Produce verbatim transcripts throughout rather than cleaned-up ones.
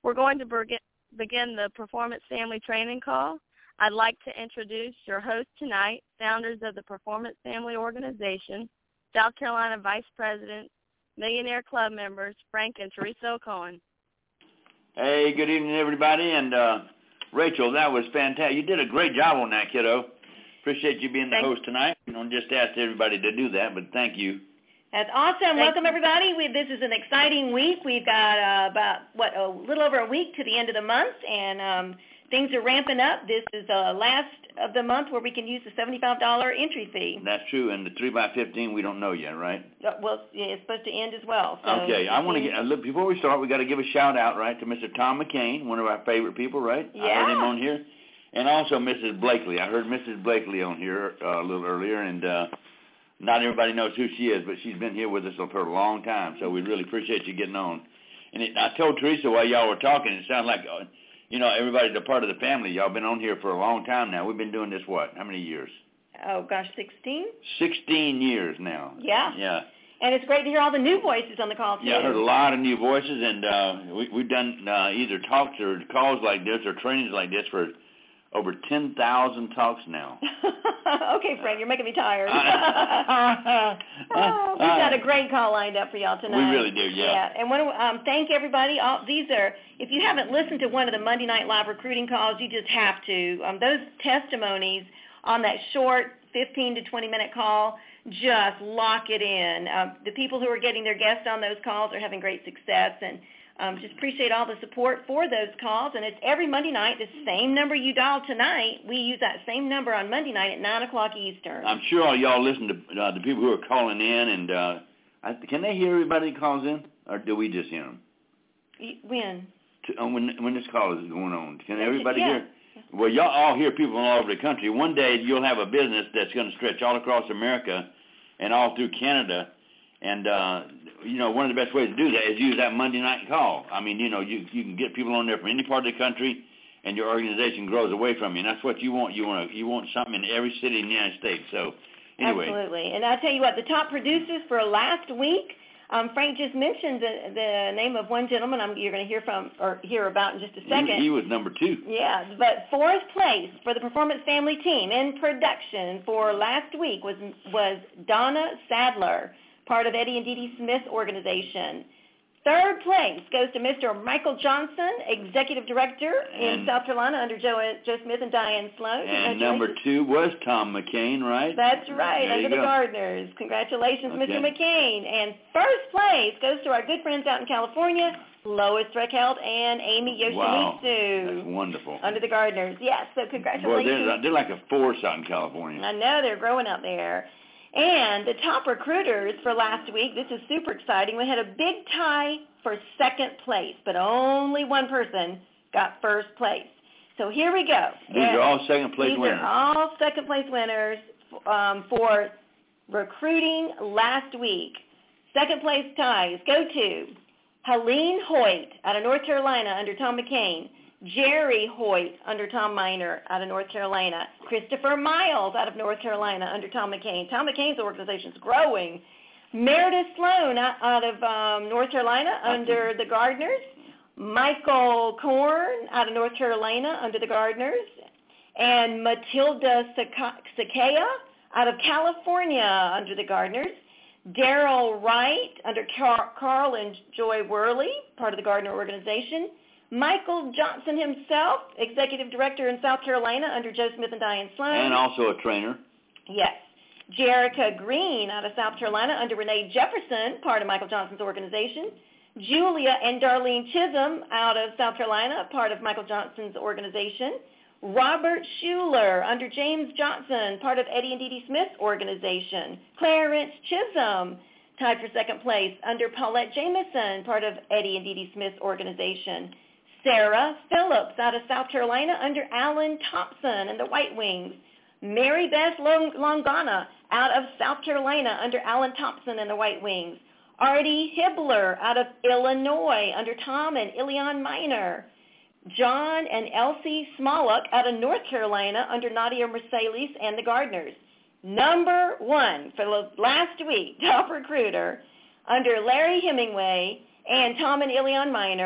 We're going to begin the Performance Family Training Call. I'd like to introduce your host tonight, founders of the Performance Family Organization, South Carolina Vice President, Millionaire Club members, Frank and Teresa O'Cohen. Hey, good evening, everybody. And uh, Rachel, that was fantastic. You did a great job on that, kiddo. Appreciate you being the Thank host tonight. We don't just ask everybody to do that, but thank you. That's awesome. Thank Welcome, you. everybody. We, this is an exciting week. We've got uh, about, what, a little over a week to the end of the month, and um, things are ramping up. This is the last of the month where we can use the seventy-five dollars entry fee. That's true. And the three by fifteen, we don't know yet, right? Uh, well, yeah, it's supposed to end as well. So okay. I want to get, uh, look, before we start, we got to give a shout out, right, to Mister Tom McCain, one of our favorite people, right? Yeah. I heard him on here. And also Missus Blakely. I heard Missus Blakely on here uh, a little earlier, and uh, not everybody knows who she is, but she's been here with us for a long time, so we really appreciate you getting on. And it, I told Teresa while y'all were talking, it sounds like, uh, you know, everybody's a part of the family. Y'all been on here for a long time now. We've been doing this, what, how many years? Oh, gosh, sixteen? sixteen years now. Yeah. Yeah. And it's great to hear all the new voices on the call, too. Yeah, I heard a lot of new voices, and uh, we, we've done uh, either talks or calls like this or trainings like this for over ten thousand talks now. Okay, Frank, you're making me tired. uh, oh, we've got a great call lined up for y'all tonight. We really do, yeah. Yeah, and want to um, thank everybody. All, these are, if you haven't listened to one of the Monday Night Live recruiting calls, you just have to. Um, those testimonies on that short fifteen to twenty minute call, just lock it in. Um, the people who are getting their guests on those calls are having great success, and Um, just appreciate all the support for those calls, and it's every Monday night, the same number you dialed tonight. We use that same number on Monday night at nine o'clock Eastern. I'm sure all y'all listen to uh, the people who are calling in, and uh, I, can they hear everybody that calls in, or do we just hear them? When? To, uh, when when this call is going on, can everybody yeah. hear? Well, y'all all hear people all over the country. One day you'll have a business that's going to stretch all across America and all through Canada, and uh, you know, one of the best ways to do that is use that Monday night call. I mean, you know, you you can get people on there from any part of the country, and your organization grows away from you. And that's what you want. You want you want something in every city in the United States. So, anyway. Absolutely. And I'll tell you what, the top producers for last week, um, Frank just mentioned the the name of one gentleman I'm, you're going to hear from or hear about in just a second. He, he was number two. Yeah, but fourth place for the Performance Family team in production for last week was was Donna Sadler, part of Eddie and Dee Dee Smith's organization. Third place goes to Mister Michael Johnson, Executive Director and, in South Carolina under Joe, Joe Smith and Diane Sloan. And number two was Tom McCain, right? That's right, there under the go. Gardeners. Congratulations, Okay. Mister McCain. And first place goes to our good friends out in California, Lois Threckeld and Amy Yoshimitsu. Wow, that's wonderful. Under the Gardeners, yes. So congratulations. Boy, they're, they're like a force out in California. I know, they're growing out there. And the top recruiters for last week, this is super exciting. We had a big tie for second place, but only one person got first place. So here we go. These are all second place These winners. are all second place winners um, for recruiting last week. Second place ties go to Helene Hoyt out of North Carolina under Tom McCain, Jerry Hoyt under Tom Miner out of North Carolina, Christopher Miles out of North Carolina under Tom McCain. Tom McCain's organization is growing. Meredith Sloan out, out of um, North Carolina under the Gardeners, Michael Korn out of North Carolina under the Gardeners, and Matilda Sakaya out of California under the Gardeners, Daryl Wright under Car- Carl and Joy Worley, part of the Gardner organization, Michael Johnson himself, Executive Director in South Carolina under Joe Smith and Diane Sloan. And also a trainer. Yes. Jerica Green out of South Carolina under Renee Jefferson, part of Michael Johnson's organization. Julia and Darlene Chisholm out of South Carolina, part of Michael Johnson's organization. Robert Schuler under James Johnson, part of Eddie and Dee Dee Smith's organization. Clarence Chisholm, tied for second place under Paulette Jamison, part of Eddie and Dee Dee Smith's organization. Sarah Phillips out of South Carolina under Alan Thompson and the White Wings. Mary Beth Long- Longana out of South Carolina under Alan Thompson and the White Wings. Artie Hibbler out of Illinois under Tom and Ilion Miner. John and Elsie Smollock out of North Carolina under Nadia Mercedes and the Gardeners. Number one for the last week, top recruiter under Larry Hemingway and Tom and Ilion Miner,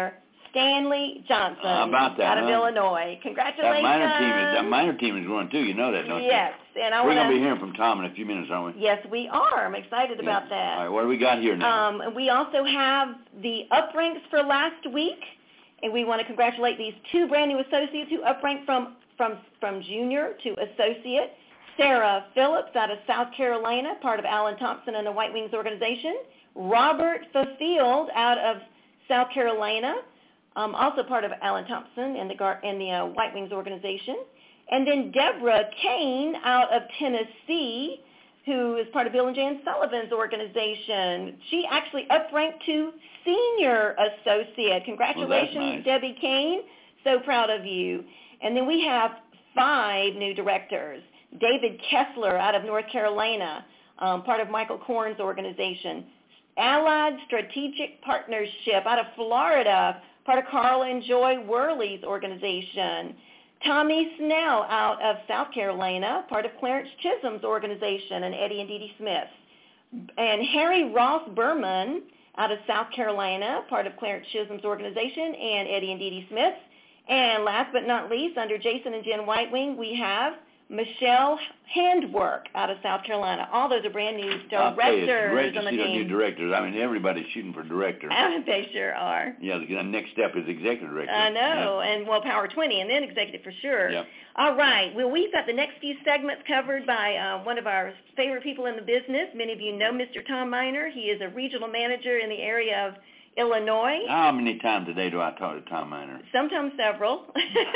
Stanley Johnson How about that, out of huh? Illinois. Congratulations. That minor team is that minor team is growing too. You know that, don't yes, you? and I We're wanna, going to be hearing from Tom in a few minutes, aren't we? Yes, we are. I'm excited Yeah. about that. All right, what do we got here now? Um, we also have the upranks for last week, and we want to congratulate these two brand new associates who upranked from from from junior to associate. Sarah Phillips out of South Carolina, part of Alan Thompson and the White Wings organization. Robert Fulfield out of South Carolina, um, also part of Alan Thompson and the Gar- and the uh, White Wings organization. And then Deborah Kane out of Tennessee, who is part of Bill and Jan Sullivan's organization. She actually upranked to senior associate. Congratulations, well, nice. Debbie Kane. So proud of you. And then we have five new directors. David Kessler out of North Carolina, um, part of Michael Korn's organization. Allied Strategic Partnership out of Florida, part of Carl and Joy Worley's organization. Tommy Snell out of South Carolina, part of Clarence Chisholm's organization, and Eddie and Dee Dee Smith. And Harry Ross Berman out of South Carolina, part of Clarence Chisholm's organization, and Eddie and Dee Dee Smith. And last but not least, under Jason and Jen Whitewing, we have Michelle Handwork out of South Carolina. All those are brand new directors I'll tell you, it's great to on the see team. those new directors. I mean, everybody's shooting for director. Uh, they sure are. Yeah, the next step is executive director. I know, yeah. and well, Power twenty, and then executive for sure. Yep. All right. Well, we've got the next few segments covered by uh, one of our favorite people in the business. Many of you know Mister Tom Miner. He is a regional manager in the area of Illinois. How many times a day do I talk to Tom Miner? Sometimes several.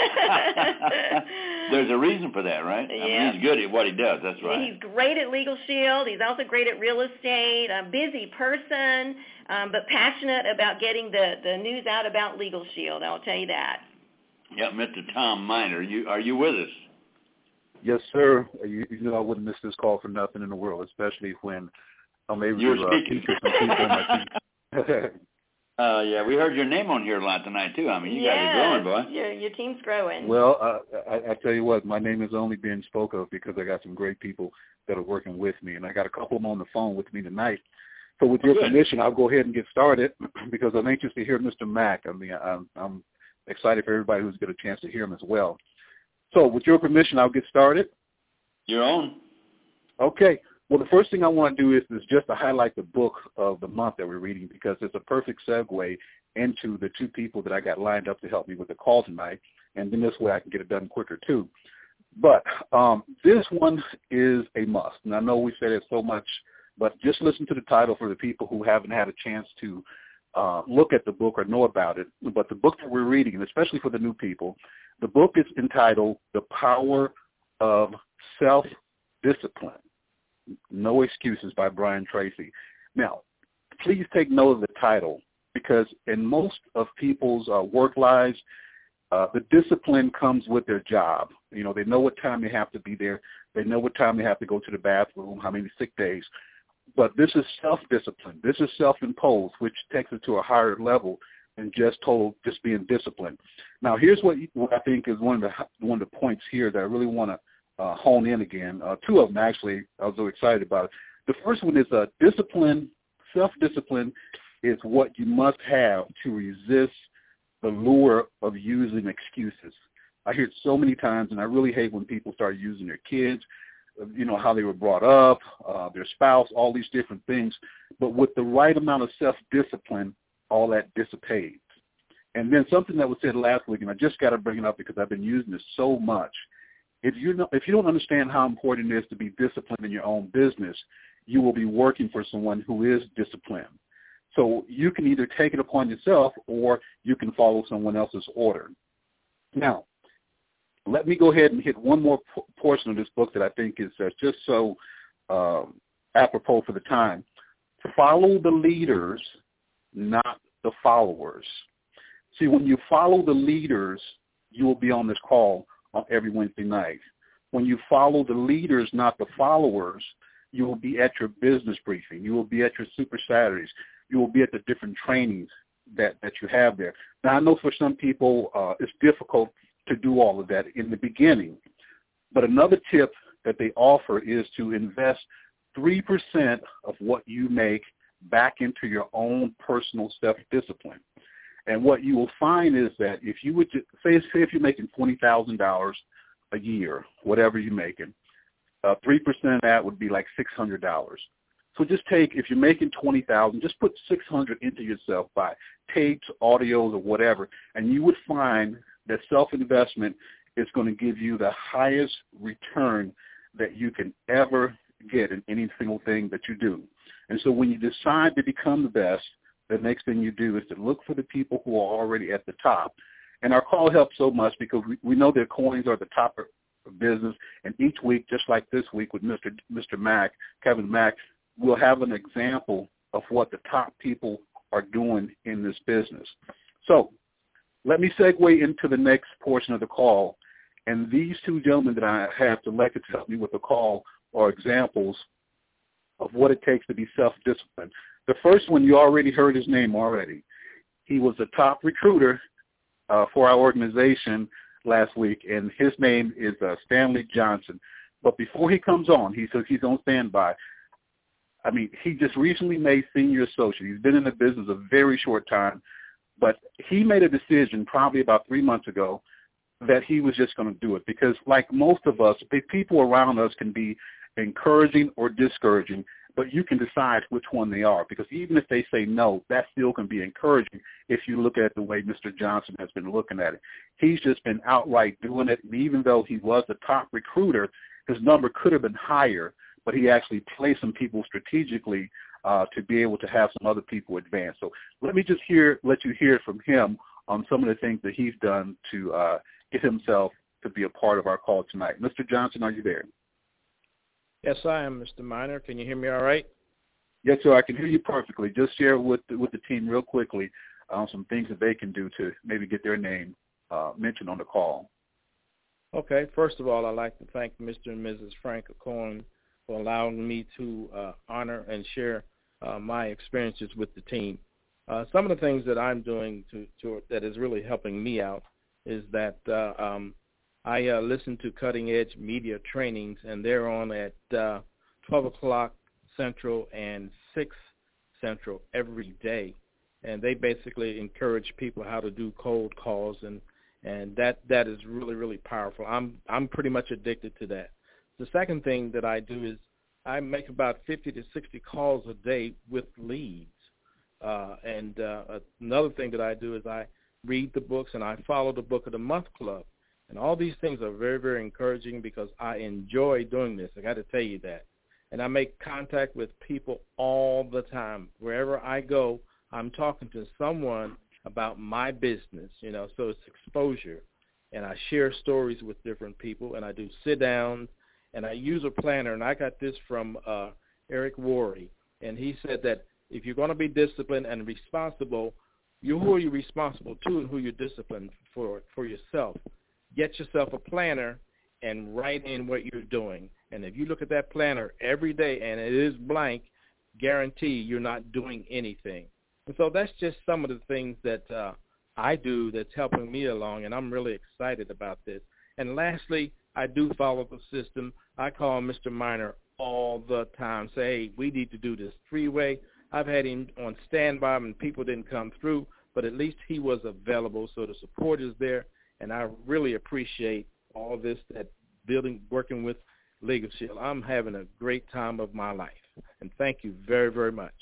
There's a reason for that, right? Yeah. I mean, he's good at what he does. That's right. He's great at Legal Shield. He's also great at real estate, a busy person, um, but passionate about getting the, the news out about Legal Shield. I'll tell you that. Yeah, Mister Tom Miner, you are you with us? Yes, sir. You, you know I wouldn't miss this call for nothing in the world, especially when I'm able You're to uh, speaking. feature some people on my team. Uh, yeah, we heard your name on here a lot tonight, too. I mean, you yes, guys are growing, boy. Your, your team's growing. Well, uh, I, I tell you what, my name is only being spoke of because I got some great people that are working with me, and I got a couple of them on the phone with me tonight. So with your Good. permission, I'll go ahead and get started because I'm anxious to hear Mister Mack. I mean, I'm, I'm excited for everybody who's got a chance to hear him as well. So with your permission, I'll get started. Your own. Okay. Well, the first thing I want to do is, is just to highlight the book of the month that we're reading because it's a perfect segue into the two people that I got lined up to help me with the call tonight, and then this way I can get it done quicker too. But um, this one is a must, and I know we said it so much, but just listen to the title for the people who haven't had a chance to uh, look at the book or know about it. But the book that we're reading, and especially for the new people, the book is entitled The Power of Self-Discipline. No Excuses by Brian Tracy. Now, please take note of the title because in most of people's uh, work lives, uh, the discipline comes with their job. You know, they know what time they have to be there. They know what time they have to go to the bathroom, how many sick days. But this is self-discipline. This is self-imposed, which takes it to a higher level than just total just being disciplined. Now, here's what, what I think is one of the one of the points here that I really want to Uh, hone in again. Uh, two of them, actually, I was so excited about it. The first one is uh, discipline. Self-discipline is what you must have to resist the lure of using excuses. I hear it so many times, and I really hate when people start using their kids, you know, how they were brought up, uh, their spouse, all these different things. But with the right amount of self-discipline, all that dissipates. And then something that was said last week, and I just got to bring it up because I've been using this so much. If you know, if you don't understand how important it is to be disciplined in your own business, you will be working for someone who is disciplined. So you can either take it upon yourself or you can follow someone else's order. Now, let me go ahead and hit one more p- portion of this book that I think is uh, just so uh, apropos for the time. Follow the leaders, not the followers. See, when you follow the leaders, you will be on this call on every Wednesday night. When you follow the leaders, not the followers, you will be at your business briefing. You will be at your Super Saturdays. You will be at the different trainings that, that you have there. Now, I know for some people uh, it's difficult to do all of that in the beginning, but another tip that they offer is to invest three percent of what you make back into your own personal self-discipline. And what you will find is that if you would just, say, say if you're making twenty thousand dollars a year, whatever you're making, uh, three percent of that would be like six hundred dollars. So just take, if you're making twenty thousand dollars, just put six hundred dollars into yourself by tapes, audios, or whatever, and you would find that self-investment is going to give you the highest return that you can ever get in any single thing that you do. And so when you decide to become the best, the next thing you do is to look for the people who are already at the top. And our call helps so much because we, we know their coins are the top of business. And each week, just like this week with Mister Mister Mack, Kevin Mack, we'll have an example of what the top people are doing in this business. So let me segue into the next portion of the call. And these two gentlemen that I have selected to help me with the call are examples of what it takes to be self-disciplined. The first one, you already heard his name already. He was the top recruiter uh, for our organization last week, and his name is uh, Stanley Johnson. But before he comes on, he says he's on standby. I mean, he just recently made senior associate. He's been in the business a very short time, but he made a decision probably about three months ago that he was just going to do it because, like most of us, people around us can be encouraging or discouraging, but you can decide which one they are because even if they say no, that still can be encouraging if you look at the way Mister Johnson has been looking at it. He's just been outright doing it, and even though he was the top recruiter, his number could have been higher, but he actually placed some people strategically uh, to be able to have some other people advance. So let me just hear, let you hear from him on some of the things that he's done to uh, get himself to be a part of our call tonight. Mister Johnson, are you there? Yes, I am, Mister Miner. Can you hear me all right? Yes, sir. I can hear you perfectly. Just share with the, with the team real quickly uh, some things that they can do to maybe get their name uh, mentioned on the call. Okay. First of all, I'd like to thank Mister and Missus Frank Cohen for allowing me to uh, honor and share uh, my experiences with the team. Uh, some of the things that I'm doing to, to that is really helping me out is that uh, um, I uh, listen to cutting-edge media trainings, and they're on at uh, twelve o'clock Central and six Central every day. And they basically encourage people how to do cold calls, and, and that, that is really, really powerful. I'm I'm pretty much addicted to that. The second thing that I do is I make about fifty to sixty calls a day with leads. Uh, and uh, another thing that I do is I read the books, and I follow the Book of the Month Club. And all these things are very, very encouraging because I enjoy doing this. I got to tell you that. And I make contact with people all the time. Wherever I go, I'm talking to someone about my business, you know, so it's exposure. And I share stories with different people, and I do sit-downs, and I use a planner. And I got this from uh, Eric Worre, and he said that if you're going to be disciplined and responsible, you who are you responsible to and who you're disciplined for for yourself. Get yourself a planner and write in what you're doing. And if you look at that planner every day and it is blank, guarantee you're not doing anything. And so that's just some of the things that uh, I do that's helping me along, and I'm really excited about this. And lastly, I do follow the system. I call Mister Miner all the time, say, hey, we need to do this three-way. I've had him on standby and people didn't come through, but at least he was available, so the support is there. And I really appreciate all this, that building, working with Legal Shield. I'm having a great time of my life. And thank you very, very much.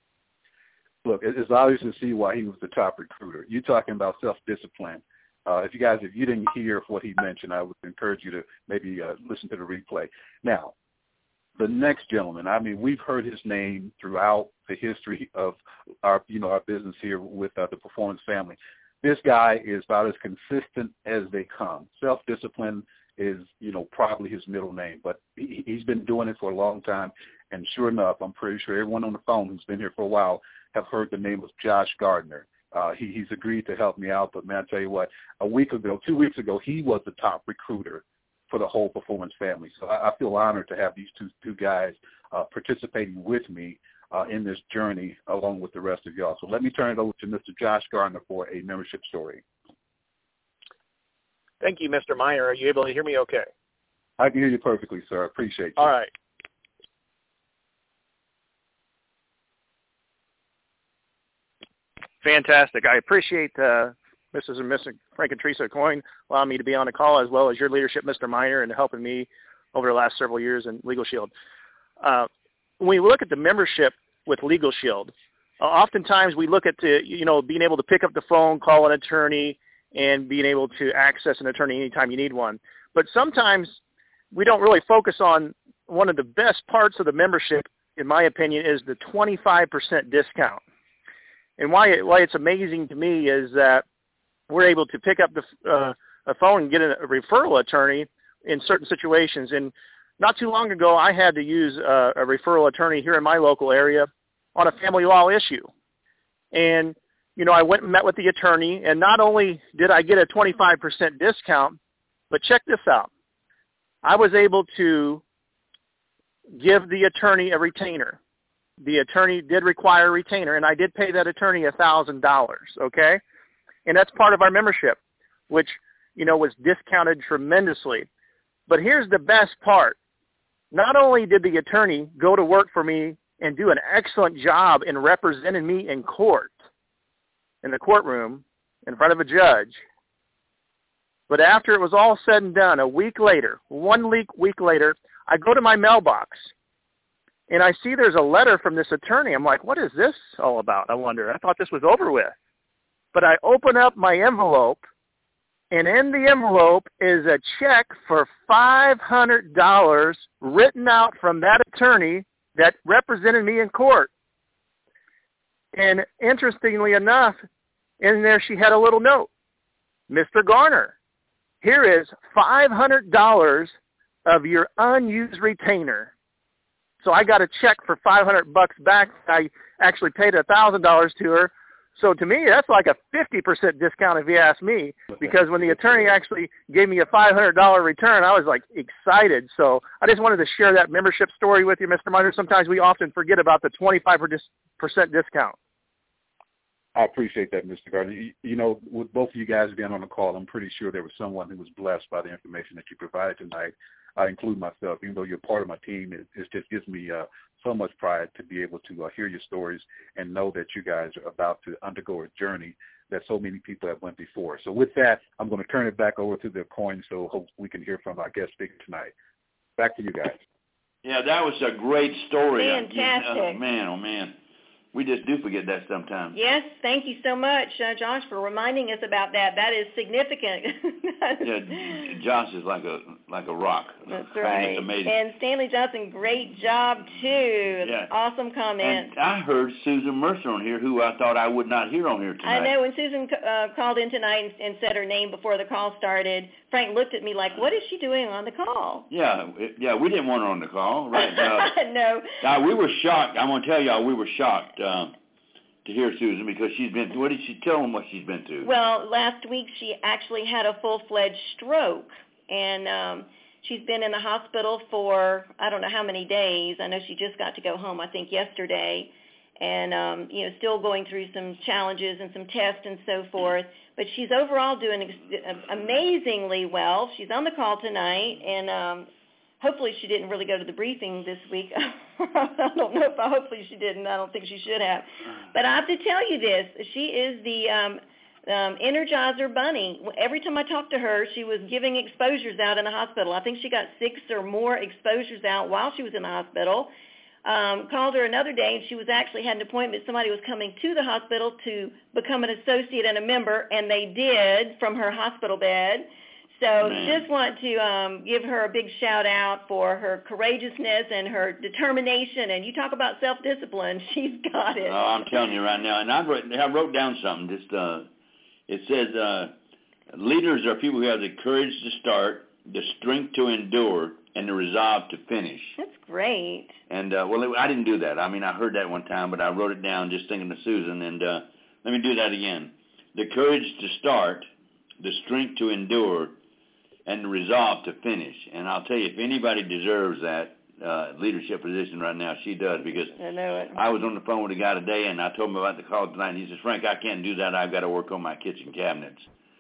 Look, it's obvious to see why he was the top recruiter. You're talking about self-discipline. Uh, if you guys, if you didn't hear what he mentioned, I would encourage you to maybe uh, listen to the replay. Now, the next gentleman, I mean, we've heard his name throughout the history of our, you know, our business here with uh, the Performance family. This guy is about as consistent as they come. Self-discipline is, you know, probably his middle name, but he, he's been doing it for a long time. And sure enough, I'm pretty sure everyone on the phone who's been here for a while have heard the name of Josh Gardner. Uh, he, he's agreed to help me out, but man, I tell you what, a week ago, two weeks ago, he was the top recruiter for the whole Performance family. So I, I feel honored to have these two two guys uh, participating with me uh, in this journey along with the rest of y'all. So let me turn it over to Mister Josh Gardner for a membership story. Thank you, Mister Miner. Are you able to hear me okay? I can hear you perfectly, sir. I appreciate you. All right. Fantastic. I appreciate uh, Missus and Mister Frank and Teresa Coyne allowing me to be on the call, as well as your leadership, Mister Miner, and helping me over the last several years in Legal Shield. Uh, when we look at the membership with Legal Shield, uh, oftentimes we look at the, you know, being able to pick up the phone, call an attorney, and being able to access an attorney anytime you need one. But sometimes we don't really focus on one of the best parts of the membership, in my opinion, is the twenty-five percent discount. And why, it, why it's amazing to me is that we're able to pick up the uh, a phone and get a, a referral attorney in certain situations. And not too long ago, I had to use a, a referral attorney here in my local area on a family law issue. And, you know, I went and met with the attorney, and not only did I get a twenty-five percent discount, but check this out. I was able to give the attorney a retainer. The attorney did require a retainer, and I did pay that attorney one thousand dollars, okay? And that's part of our membership, which, you know, was discounted tremendously. But here's the best part. Not only did the attorney go to work for me and do an excellent job in representing me in court, in the courtroom, in front of a judge, but after it was all said and done, a week later, one week, week later, I go to my mailbox, and I see there's a letter from this attorney. I'm like, what is this all about? I wonder. I thought this was over with. But I open up my envelope, and in the envelope is a check for five hundred dollars written out from that attorney that represented me in court. And interestingly enough, in there she had a little note. Mister Garner, here is five hundred dollars of your unused retainer. So I got a check for five hundred bucks back. I actually paid one thousand dollars to her. So to me, that's like a fifty percent discount if you ask me, because when the attorney actually gave me a five hundred dollars return, I was like excited. So I just wanted to share that membership story with you, Mister Miner. Sometimes we often forget about the twenty-five percent discount. I appreciate that, Mister Gardner. You, you know, with both of you guys being on the call, I'm pretty sure there was someone who was blessed by the information that you provided tonight. I include myself. Even though you're part of my team, it, it just gives me uh, so much pride to be able to uh, hear your stories and know that you guys are about to undergo a journey that so many people have went before. So with that, I'm going to turn it back over to the coin so hope we can hear from our guest speaker tonight. Back to you guys. Yeah, that was a great story. Fantastic. Oh, man, oh, man. We just do forget that sometimes. Yes, thank you so much, uh, Josh, for reminding us about that. That is significant. Yeah, Josh is like a like a rock. That's I mean, right. it's amazing. And Stanley Johnson, great job, too. Yeah. Awesome comment. And I heard Susan Mercer on here, who I thought I would not hear on here tonight. I know. When Susan uh, called in tonight and, and said her name before the call started, Frank looked at me like, what is she doing on the call? Yeah, it, yeah, we didn't want her on the call, right? Uh, no. Now, we were shocked. I want to tell y'all, we were shocked uh, to hear Susan, because she's been, what did she tell them what she's been through? Well, last week she actually had a full-fledged stroke, and um, she's been in the hospital for I don't know how many days. I know she just got to go home, I think, yesterday, and, um, you know, still going through some challenges and some tests and so forth. But she's overall doing ex- amazingly well. She's on the call tonight, and um, hopefully she didn't really go to the briefing this week. I don't know if I, hopefully she didn't. I don't think she should have. But I have to tell you this. She is the um, um, Energizer Bunny. Every time I talked to her, she was giving exposures out in the hospital. I think she got six or more exposures out while she was in the hospital. Um, called her another day, and she was actually had an appointment. Somebody was coming to the hospital to become an associate and a member, and they did from her hospital bed. So Man. just want to um, give her a big shout out for her courageousness and her determination. And you talk about self-discipline, she's got it. Oh, I'm telling you right now. And I wrote, I wrote down something. Just uh, it says uh, leaders are people who have the courage to start, the strength to endure, and the resolve to finish. That's great. And, uh, well, I didn't do that. I mean, I heard that one time, but I wrote it down just thinking of Susan. And uh, let me do that again. The courage to start, the strength to endure, and the resolve to finish. And I'll tell you, if anybody deserves that uh, leadership position right now, she does, because I know it. I was on the phone with a guy today, and I told him about the call tonight, and he says, Frank, I can't do that. I've got to work on my kitchen cabinets.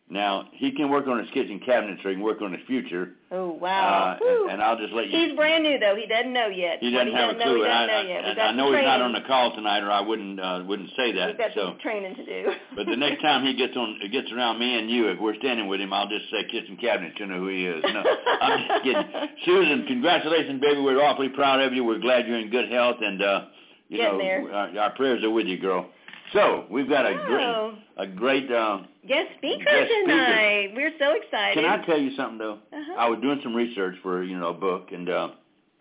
Now, he can work on his kitchen cabinet so he can work on his future. Oh, wow. Uh, and, and I'll just let you... He's brand new, though. He doesn't know yet. He doesn't he have doesn't a clue. Know, he doesn't I, know yet. I, I know training. he's not on the call tonight, or I wouldn't uh, wouldn't say that. We've got so. some training to do. But the next time he gets on gets around me and you, if we're standing with him, I'll just say kitchen cabinet to know who he is. No, I'm just kidding. Susan, congratulations, baby. We're awfully proud of you. We're glad you're in good health, and uh, you Getting know there. our, our prayers are with you, girl. So we've got a oh. great a great uh, guest speaker guest tonight. Speaker. We're so excited. Can I tell you something though? Uh-huh. I was doing some research for you know a book, and uh,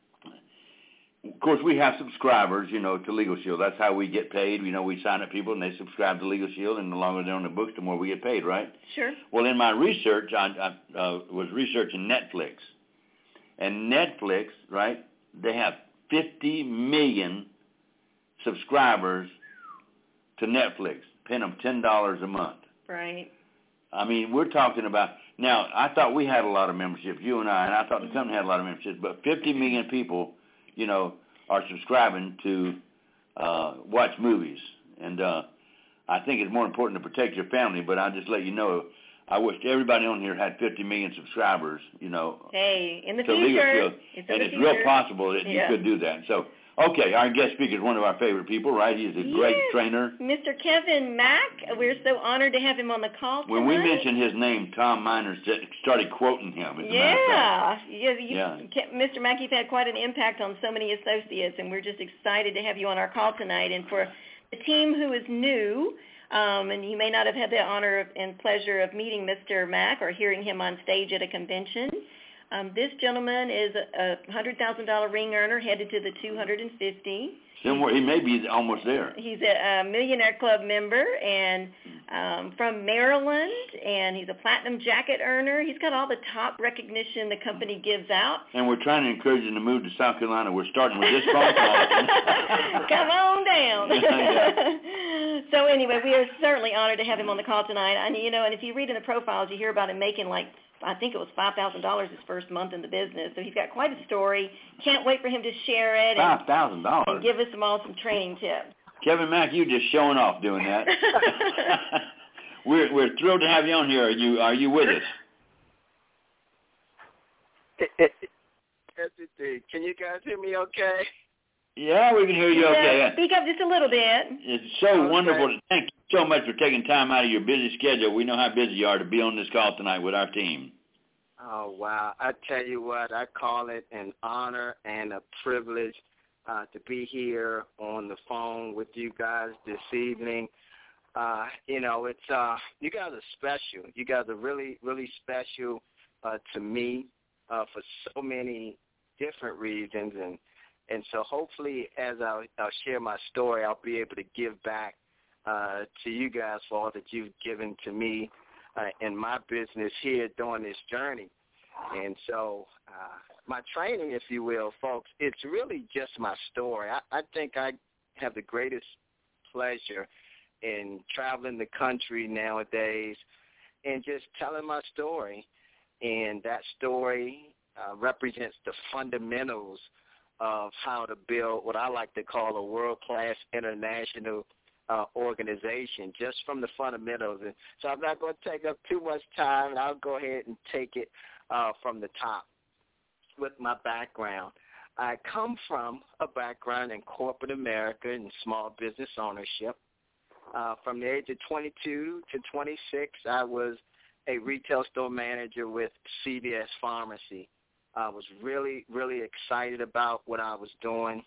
of course we have subscribers, you know, to Legal Shield. That's how we get paid. You know, we sign up people and they subscribe to Legal Shield, and the longer they're on the books, the more we get paid, right? Sure. Well, in my research, I, I uh, was researching Netflix, and Netflix, right? They have fifty million subscribers to Netflix, paying them ten dollars a month. Right. I mean, we're talking about, now, I thought we had a lot of memberships, you and I, and I thought the company had a lot of memberships, but fifty million people, you know, are subscribing to uh, watch movies. And uh, I think it's more important to protect your family, but I'll just let you know, I wish everybody on here had fifty million subscribers, you know. Hey, in the to future. Legal Shield, it's and the it's future. real possible that yeah. you could do that. So, okay, our guest speaker is one of our favorite people, right? He's a great yes. trainer. Mister Kevin Mack, we're so honored to have him on the call tonight. When we mentioned his name, Tom Miners started quoting him. As a yeah. matter of fact. yeah, you, yeah. Mister Mack, you've had quite an impact on so many associates, and we're just excited to have you on our call tonight. And for the team who is new, um, and you may not have had the honor and pleasure of meeting Mister Mack or hearing him on stage at a convention, Um, this gentleman is a one hundred thousand dollars ring earner, headed to the two hundred fifty. Somewhere, he may be almost there. He's a, a Millionaire Club member and um, from Maryland, and he's a Platinum Jacket earner. He's got all the top recognition the company gives out. And we're trying to encourage him to move to South Carolina. We're starting with this phone call. Come on down. So anyway, we are certainly honored to have him on the call tonight. And, you know, and if you read in the profiles, you hear about him making like I think it was five thousand dollars his first month in the business. So he's got quite a story. Can't wait for him to share it. five thousand dollars. And give us some awesome training tips. Kevin Mack, you just showing off doing that. we're we're thrilled to have you on here. Are you are you with us? Can you guys hear me okay? Yeah, we can hear you okay. Speak up just a little bit. It's so okay. wonderful. Thank you so much for taking time out of your busy schedule. We know how busy you are to be on this call tonight with our team. Oh, wow. I tell you what, I call it an honor and a privilege uh, to be here on the phone with you guys this evening. Uh, you know, it's uh, you guys are special. You guys are really, really special uh, to me uh, for so many different reasons. And And so hopefully as I'll, I'll share my story, I'll be able to give back uh, to you guys for all that you've given to me uh, in my business here during this journey. And so uh, my training, if you will, folks, it's really just my story. I, I think I have the greatest pleasure in traveling the country nowadays and just telling my story. And that story uh, represents the fundamentals of how to build what I like to call a world-class international uh, organization, just from the fundamentals. And so I'm not going to take up too much time, and I'll go ahead and take it uh, from the top with my background. I come from a background in corporate America and small business ownership. Uh, from the age of twenty-two to twenty-six, I was a retail store manager with C V S Pharmacy. I was really, really excited about what I was doing.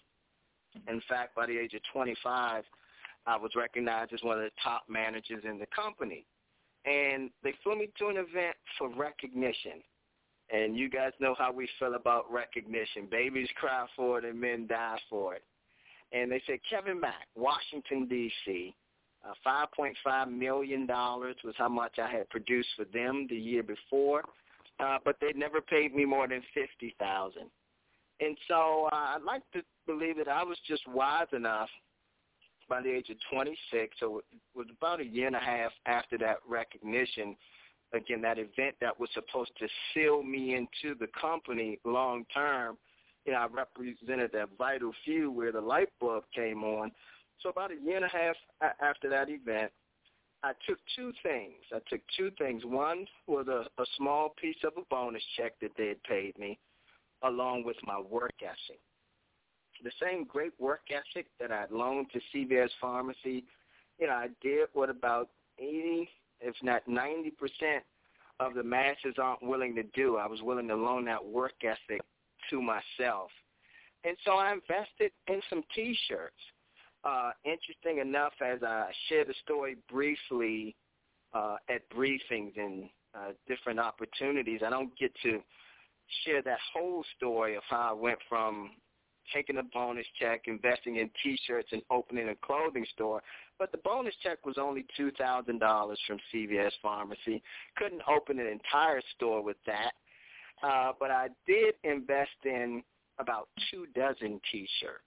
In fact, by the age of twenty-five, I was recognized as one of the top managers in the company. And they flew me to an event for recognition. And you guys know how we feel about recognition. Babies cry for it and men die for it. And they said, Kevin Mack, Washington, D C, uh, five point five million dollars was how much I had produced for them the year before. Uh, but they never paid me more than fifty thousand dollars. And so uh, I'd like to believe that I was just wise enough by the age of twenty-six, so it was about a year and a half after that recognition, again, that event that was supposed to seal me into the company long term. You know, I represented that vital few where the light bulb came on. So about a year and a half after that event, I took two things. I took two things. One was a, a small piece of a bonus check that they had paid me, along with my work ethic. The same great work ethic that I loaned to C V S Pharmacy, you know, I did what about eighty, if not ninety percent of the masses aren't willing to do. I was willing to loan that work ethic to myself. And so I invested in some T-shirts. Uh, interesting enough, as I shared the story briefly uh, at briefings and uh, different opportunities, I don't get to share that whole story of how I went from taking a bonus check, investing in T-shirts, and opening a clothing store. But the bonus check was only two thousand dollars from C V S Pharmacy. Couldn't open an entire store with that. Uh, but I did invest in about two dozen T-shirts.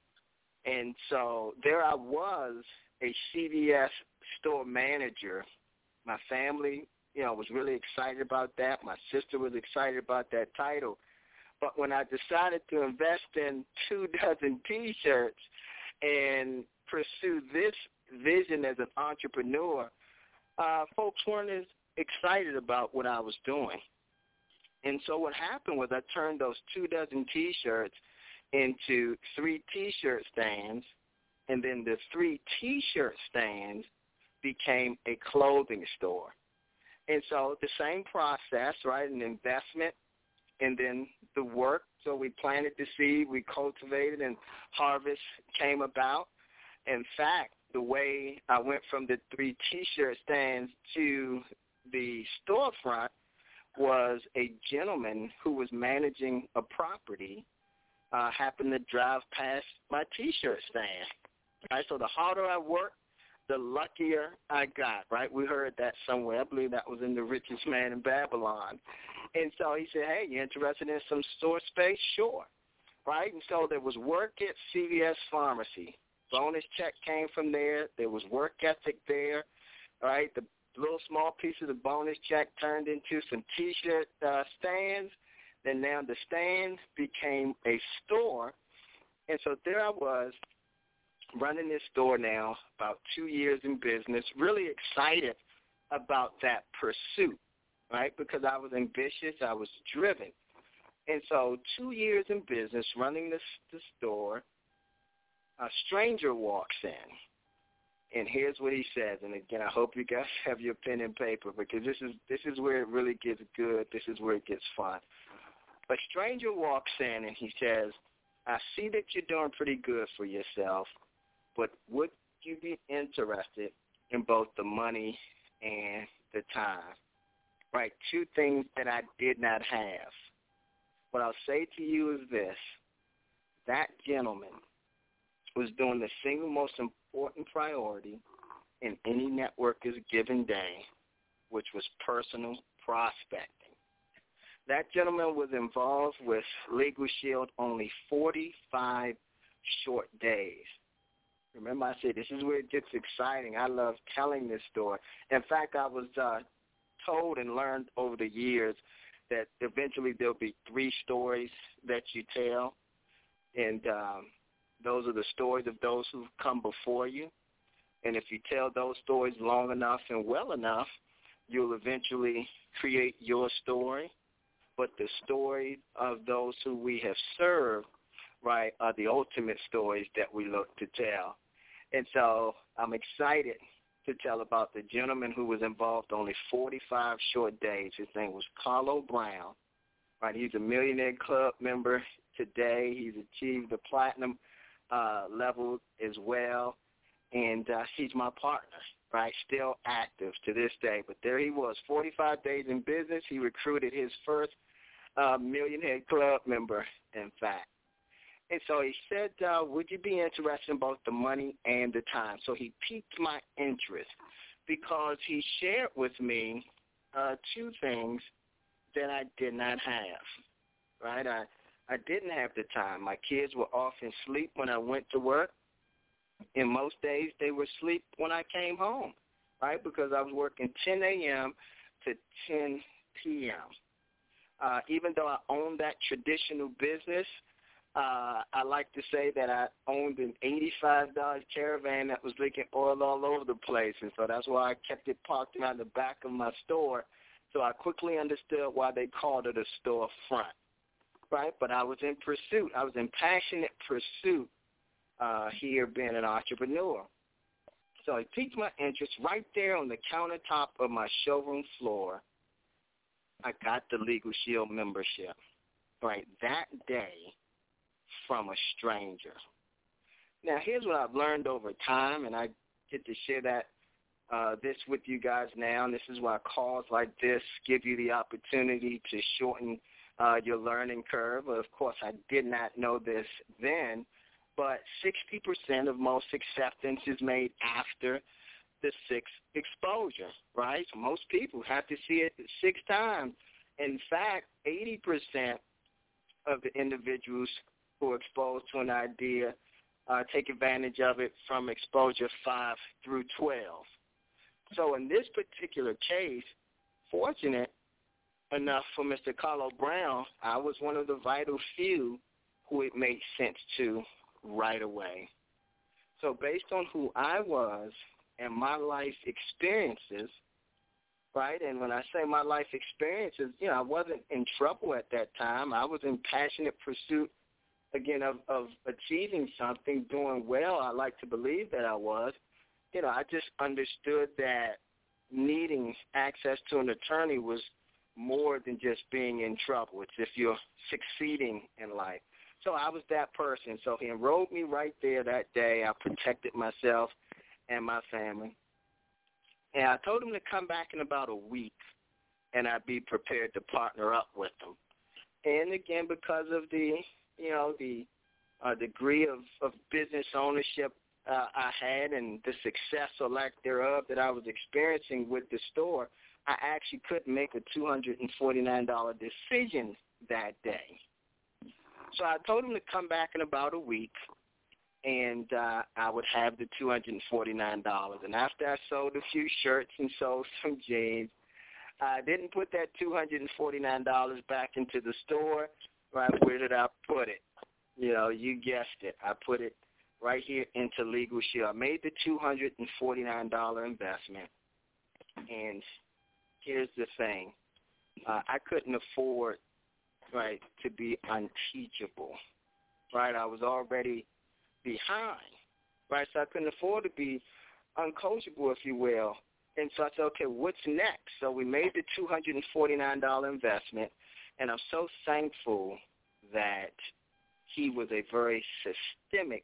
And so there I was, a C V S store manager. My family, you know, was really excited about that. My sister was excited about that title. But when I decided to invest in two dozen T-shirts and pursue this vision as an entrepreneur, uh, folks weren't as excited about what I was doing. And so what happened was I turned those two dozen T-shirts into three T-shirt stands, and then the three T-shirt stands became a clothing store. And so the same process, right, an investment, and then the work. So we planted the seed, we cultivated, and harvest came about. In fact, the way I went from the three T-shirt stands to the storefront was a gentleman who was managing a property uh, happened to drive past my T-shirt stand. Right, so the harder I worked, the luckier I got, right? We heard that somewhere. I believe that was in The Richest Man in Babylon. And so he said, hey, you interested in some store space? Sure, right? And so there was work at C V S Pharmacy. Bonus check came from there. There was work ethic there, right? The little small piece of the bonus check turned into some T-shirt uh, stands. Then now the stand became a store. And so there I was, running this store now, about two years in business, really excited about that pursuit, right, because I was ambitious, I was driven. And so two years in business, running this, this store, a stranger walks in, and here's what he says. And, again, I hope you guys have your pen and paper, because this is this is where it really gets good. This is where it gets fun. A stranger walks in, and he says, I see that you're doing pretty good for yourself, but would you be interested in both the money and the time? Right, two things that I did not have. What I'll say to you is this. That gentleman was doing the single most important priority in any networker's given day, which was personal prospecting. That gentleman was involved with Legal Shield only forty-five short days. Remember, I said this is where it gets exciting. I love telling this story. In fact, I was uh, told and learned over the years that eventually there'll be three stories that you tell, and um, those are the stories of those who've come before you. And if you tell those stories long enough and well enough, you'll eventually create your story. But the stories of those who we have served, right, are the ultimate stories that we look to tell. And so I'm excited to tell about the gentleman who was involved only forty-five short days. His name was Carlo Brown. Right, he's a Millionaire Club member today. He's achieved the platinum uh, level as well, and uh, he's my partner. Right, still active to this day. But there he was, forty-five days in business. He recruited his first uh, Millionaire Club member, in fact. And so he said, uh, would you be interested in both the money and the time? So he piqued my interest because he shared with me uh, two things that I did not have, right? I, I didn't have the time. My kids were often asleep when I went to work, and most days they were asleep when I came home, right, because I was working ten a.m. to ten p.m. Uh, even though I owned that traditional business, Uh, I like to say that I owned an eighty-five Dodge Caravan that was leaking oil all over the place, and so that's why I kept it parked around the back of my store. So I quickly understood why they called it a storefront, right? But I was in pursuit. I was in passionate pursuit uh, here being an entrepreneur. So it piqued my interest right there on the countertop of my showroom floor. I got the Legal Shield membership right that day from a stranger. Now, here's what I've learned over time, and I get to share that uh, this with you guys now, and this is why calls like this give you the opportunity to shorten uh, your learning curve. Of course, I did not know this then, but sixty percent of most acceptance is made after the sixth exposure, right? So most people have to see it six times. In fact, eighty percent of the individuals who are exposed to an idea uh, take advantage of it from exposure five through twelve. So in this particular case, fortunate enough for Mister Carlo Brown, I was one of the vital few who it made sense to right away. So based on who I was and my life experiences, right, and when I say my life experiences, you know, I wasn't in trouble at that time. I was in passionate pursuit, again, of, of achieving something, doing well. I like to believe that I was. You know, I just understood that needing access to an attorney was more than just being in trouble. It's if you're succeeding in life. So I was that person. So he enrolled me right there that day. I protected myself and my family. And I told him to come back in about a week, and I'd be prepared to partner up with him. And, again, because of the, you know, the uh, degree of, of business ownership uh, I had and the success or lack thereof that I was experiencing with the store, I actually couldn't make a two hundred forty-nine dollars decision that day. So I told him to come back in about a week, and uh, I would have the two hundred forty-nine dollars. And after I sold a few shirts and sold some jeans, I didn't put that two hundred forty-nine dollars back into the store. Right, where did I put it? You know, you guessed it. I put it right here into Legal Shield. I made the two hundred forty-nine dollars investment. And here's the thing. Uh, I couldn't afford, right, to be unteachable. Right, I was already behind. Right, so I couldn't afford to be uncoachable, if you will. And so I said, okay, what's next? So we made the two hundred forty-nine dollars investment. And I'm so thankful that he was a very systemic,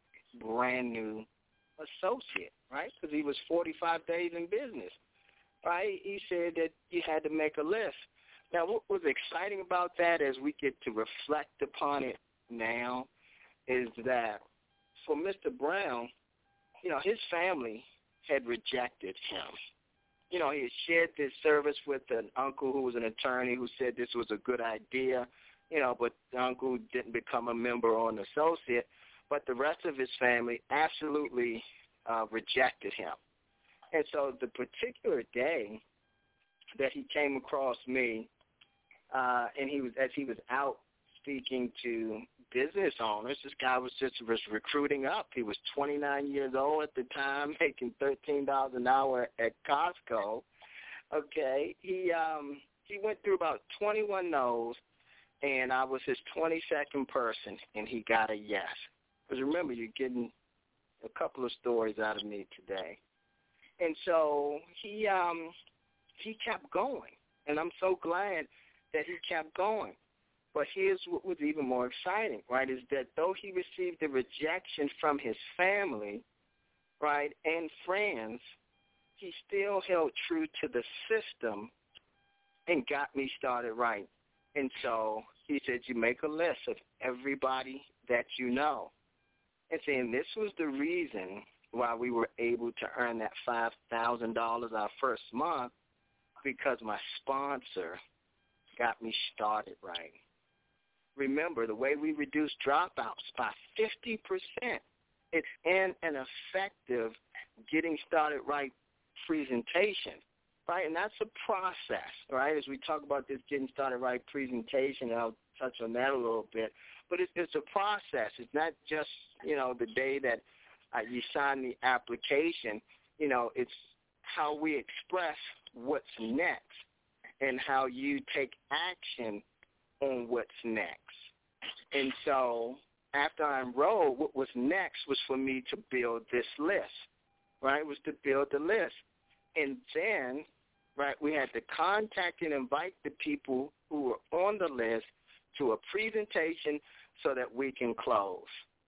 brand new associate, right? Because he was forty-five days in business, right? He said that you had to make a list. Now, what was exciting about that as we get to reflect upon it now is that for Mister Brown, you know, his family had rejected him. You know, he had shared this service with an uncle who was an attorney who said this was a good idea, you know, but the uncle didn't become a member or an associate. But the rest of his family absolutely uh, rejected him. And so the particular day that he came across me, uh, and he was as he was out speaking to business owners, this guy was just was recruiting up. He was twenty-nine years old at the time, making thirteen dollars an hour at Costco. Okay, he um, he went through about twenty-one no's, and I was his twenty-second person, and he got a yes. Because remember, you're getting a couple of stories out of me today. And so he um, he kept going, and I'm so glad that he kept going. But here's what was even more exciting, right, is that though he received the rejection from his family, right, and friends, he still held true to the system and got me started right. And so he said, you make a list of everybody that you know. And saying this was the reason why we were able to earn that five thousand dollars our first month, because my sponsor got me started right. Remember, the way we reduce dropouts by fifty percent, it's in an effective getting started right presentation. right? And that's a process, right? As we talk about this getting started right presentation, I'll touch on that a little bit. But it's, it's a process. It's not just, you know, the day that uh, you sign the application. You know, it's how we express what's next and how you take action on what's next. And so after I enrolled, what was next was for me to build this list, right? It was to build the list. And then, right, we had to contact and invite the people who were on the list to a presentation so that we can close,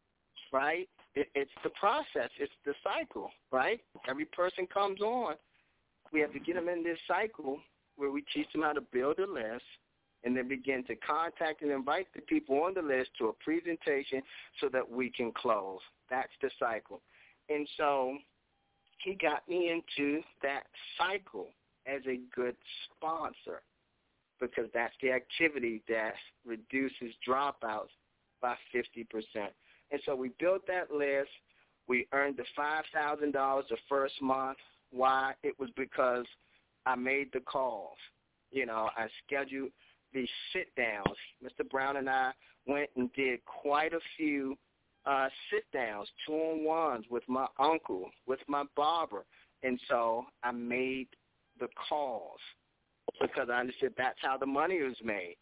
right? It, it's the process. It's the cycle, right? Every person comes on. We have to get them in this cycle where we teach them how to build a list and then begin to contact and invite the people on the list to a presentation so that we can close. That's the cycle. And so he got me into that cycle as a good sponsor because that's the activity that reduces dropouts by fifty percent. And so we built that list. We earned the five thousand dollars the first month. Why? It was because I made the calls. You know, I scheduled these sit-downs. Mister Brown and I went and did quite a few uh, sit-downs, two-on-ones with my uncle, with my barber. And so I made the calls because I understood that's how the money was made.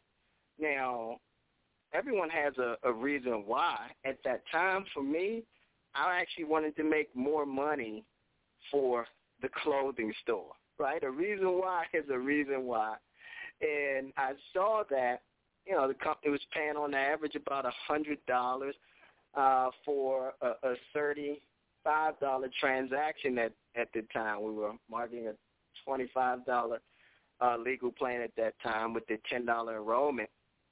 Now, everyone has a, a reason why. At that time, for me, I actually wanted to make more money for the clothing store, right? A reason why is a reason why. And I saw that, you know, the company was paying on average about one hundred dollars uh, for a, a thirty-five dollars transaction at, at the time. We were marketing a twenty-five dollars uh, legal plan at that time with the ten dollars enrollment.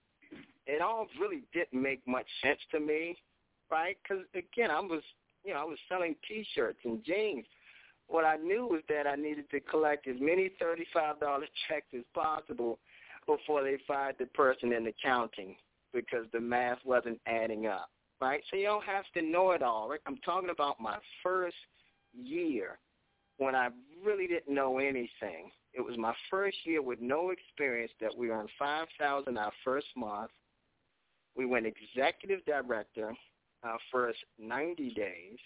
It all really didn't make much sense to me, right? Because, again, I was, you know, I was selling T-shirts and jeans. What I knew was that I needed to collect as many thirty-five dollars checks as possible before they fired the person in accounting because the math wasn't adding up, right? So you don't have to know it all, right? I'm talking about my first year when I really didn't know anything. It was my first year with no experience that we earned five thousand dollars our first month. We went executive director our first ninety days.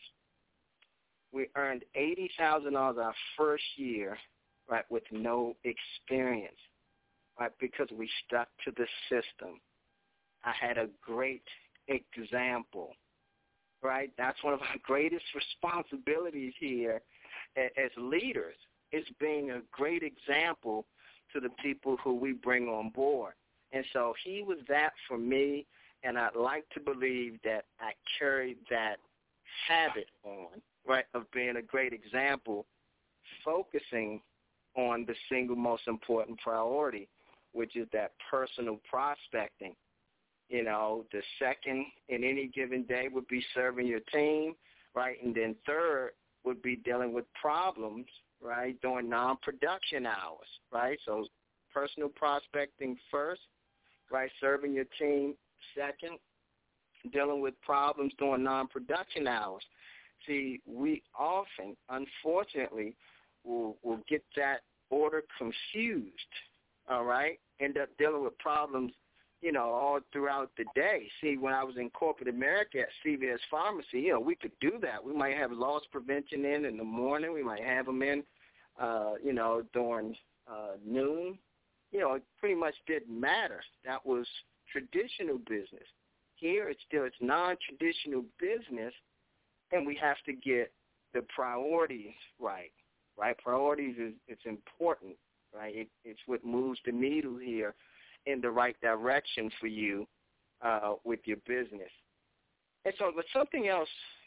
We earned eighty thousand dollars our first year, right, with no experience, right, because we stuck to the system. I had a great example, right? That's one of our greatest responsibilities here as leaders is being a great example to the people who we bring on board. And so he was that for me, and I'd like to believe that I carried that habit on, right, of being a great example, focusing on the single most important priority, which is that personal prospecting. You know, the second in any given day would be serving your team, right, and then third would be dealing with problems, right, during non-production hours, right? So personal prospecting first, right, serving your team second, dealing with problems during non-production hours. See, we often, unfortunately, will will get that order confused, all right, end up dealing with problems, you know, all throughout the day. See, when I was in corporate America at C V S Pharmacy, you know, we could do that. We might have loss prevention in in the morning. We might have them in, uh, you know, during uh, noon. You know, it pretty much didn't matter. That was traditional business. Here, it's still it's non-traditional business, and we have to get the priorities right, right? Priorities is it's important, right? It, it's what moves the needle here in the right direction for you uh, with your business. And so, but something else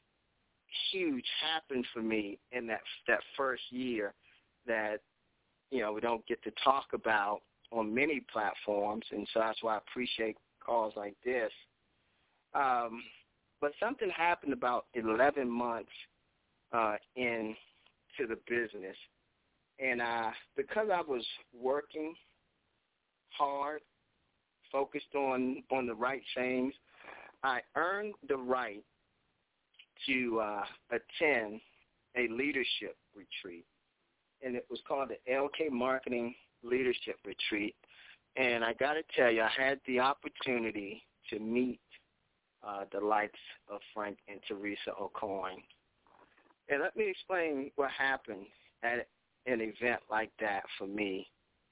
huge happened for me in that that first year that, you know, we don't get to talk about on many platforms, and so that's why I appreciate calls like this. Um, but something happened about eleven months uh, into the business, and uh, because I was working hard, focused on, on the right things, I earned the right to uh, attend a leadership retreat. and it was called the L K Marketing Leadership Retreat. And I got to tell you, I had the opportunity to meet uh, the likes of Frank and Teresa Aucoin. And let me explain what happened at an event like that for me.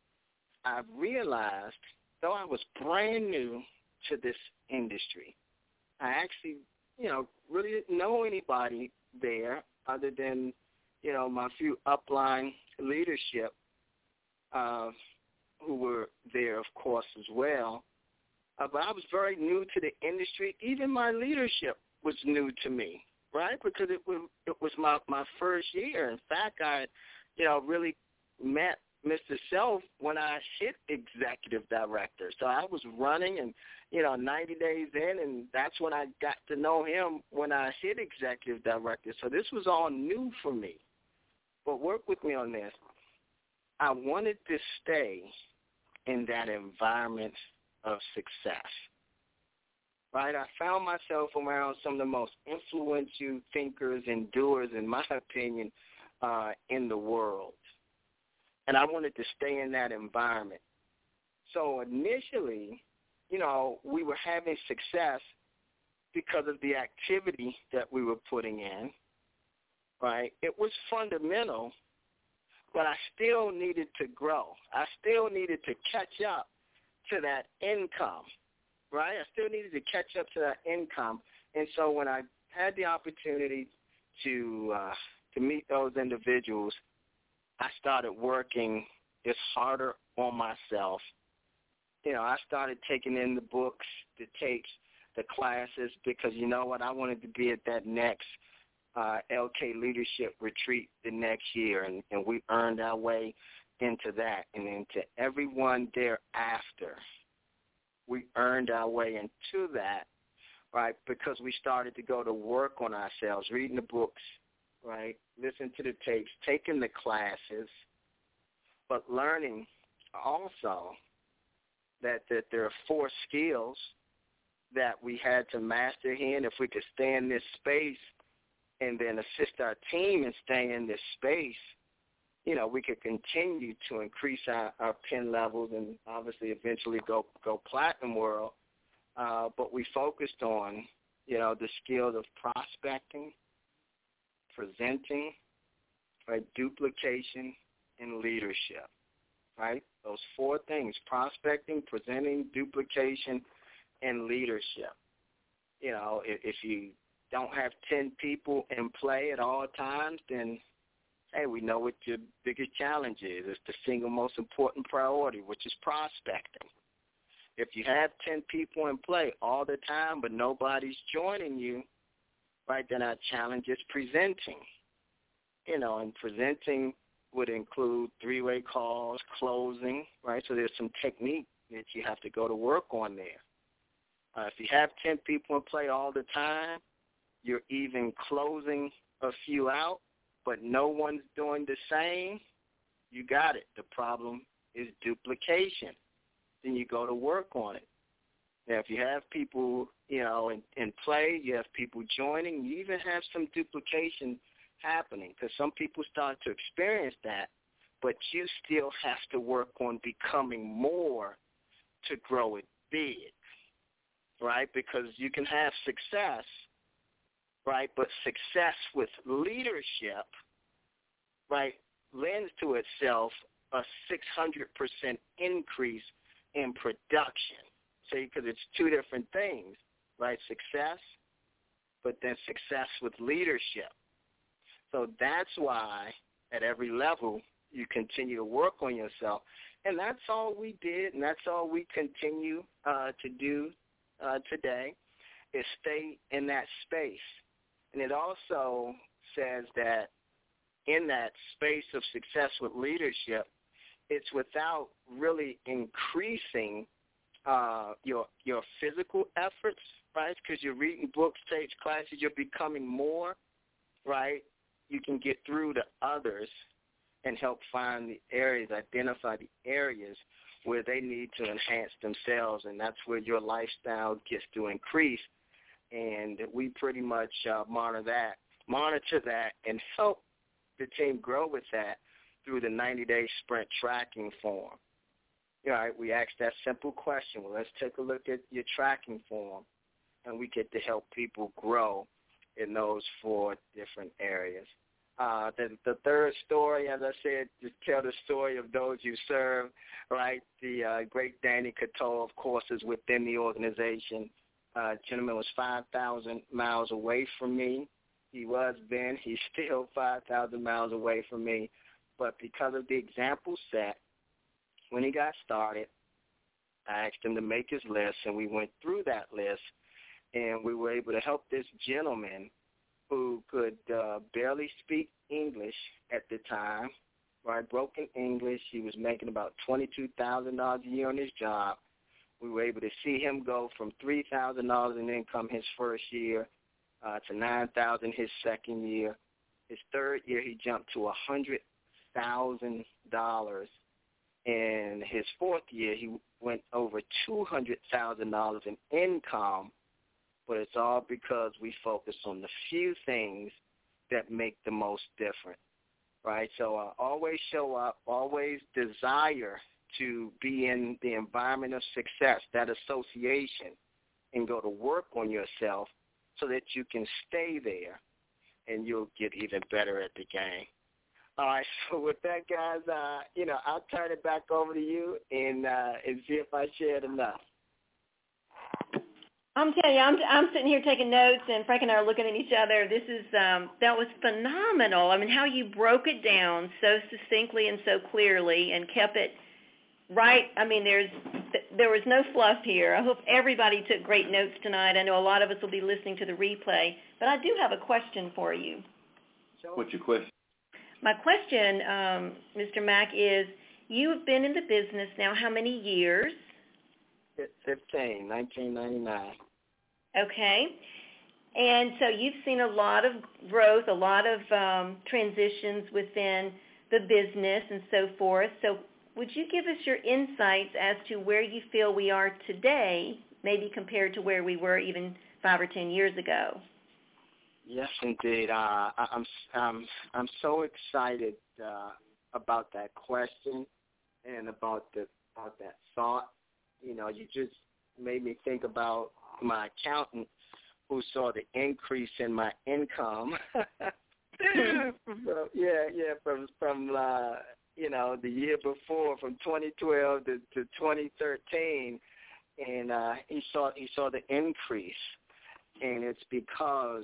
I realized, though I was brand new to this industry, I actually, you know, really didn't know anybody there other than, you know, my few upline leadership uh, who were there, of course, as well. Uh, but I was very new to the industry. Even my leadership was new to me, right, because it was, it was my, my first year. In fact, I, you know, really met Mister Self when I hit executive director. So I was running and, you know, ninety days in, and that's when I got to know him when I hit executive director. So this was all new for me. But work with me on this. I wanted to stay in that environment of success, right? I found myself around some of the most influential thinkers and doers, in my opinion, uh, in the world. And I wanted to stay in that environment. So initially, you know, we were having success because of the activity that we were putting in, right? It was fundamental, but I still needed to grow. I still needed to catch up to that income, right? I still needed to catch up to that income. And so when I had the opportunity to uh, to meet those individuals, I started working just harder on myself. You know, I started taking in the books, the tapes, the classes, because you know what? I wanted to be at that next uh, L K Leadership Retreat the next year, and, and we earned our way into that and into everyone thereafter. We earned our way into that, right, because we started to go to work on ourselves, reading the books, right, listening to the tapes, taking the classes, but learning also that, that there are four skills that we had to master here, and if we could stay in this space and then assist our team in staying in this space, you know, we could continue to increase our, our pin levels and obviously eventually go, go platinum world. Uh, but we focused on, you know, the skills of prospecting, presenting, right, duplication, and leadership, right? Those four things: prospecting, presenting, duplication, and leadership. You know, if, if you don't have ten people in play at all times, then, hey, we know what your biggest challenge is. It's the single most important priority, which is prospecting. If you have ten people in play all the time but nobody's joining you, right, then our challenge is presenting. You know, and presenting would include three-way calls, closing, right? So there's some technique that you have to go to work on there. Uh, if you have ten people in play all the time, you're even closing a few out, but no one's doing the same, you got it. The problem is duplication. Then you go to work on it. Now, if you have people, you know, in, in play, you have people joining, you even have some duplication happening, because some people start to experience that, but you still have to work on becoming more to grow it big, right? Because you can have success, right, but success with leadership, right, lends to itself a six hundred percent increase in production. So, because it's two different things, right, success, but then success with leadership. So that's why at every level you continue to work on yourself. And that's all we did, and that's all we continue uh, to do uh, today, is stay in that space. And it also says that in that space of success with leadership, it's without really increasing uh, your your physical efforts, right? Because you're reading books, tapes, classes, you're becoming more, right? You can get through to others and help find the areas, identify the areas where they need to enhance themselves, and that's where your lifestyle gets to increase. And we pretty much uh, monitor that, monitor that, and help the team grow with that through the ninety-day sprint tracking form. All right, we ask that simple question. Well, let's take a look at your tracking form, and we get to help people grow in those four different areas. Uh, the, the third story, as I said, just tell the story of those you serve, right? The uh, great Danny Coteau, of course, is within the organization. Uh, gentleman was five thousand miles away from me. He was then. He's still five thousand miles away from me. But because of the example set, when he got started, I asked him to make his list, and we went through that list, and we were able to help this gentleman who could uh, barely speak English at the time, right, broken English. He was making about twenty-two thousand dollars a year on his job. We were able to see him go from three thousand dollars in income his first year uh, to nine thousand dollars his second year. His third year, he jumped to one hundred thousand dollars. In his fourth year, he went over two hundred thousand dollars in income. But it's all because we focus on the few things that make the most difference, right? So uh, always show up, always desire to be in the environment of success, that association, and go to work on yourself so that you can stay there and you'll get even better at the game. All right, so with that, guys, uh, you know, I'll turn it back over to you and, uh, and see if I shared enough. I'm telling you, I'm I'm sitting here taking notes, and Frank and I are looking at each other. This is um, that was phenomenal. I mean, how you broke it down so succinctly and so clearly, and kept it right. I mean, there's there was no fluff here. I hope everybody took great notes tonight. I know a lot of us will be listening to the replay, but I do have a question for you. What's your question? My question, um, Mister Mack, is you've been in the business now how many years? fifteen, nineteen ninety-nine. Okay. And so you've seen a lot of growth, a lot of um, transitions within the business and so forth. So would you give us your insights as to where you feel we are today, maybe compared to where we were even five or ten years ago? Yes, indeed. Uh, I, I'm I'm I'm so excited uh, about that question and about the about that thought. You know, you just made me think about my accountant who saw the increase in my income. so, yeah, yeah, from from uh, you know the year before, from twenty twelve to, to twenty thirteen, and uh, he saw he saw the increase, and it's because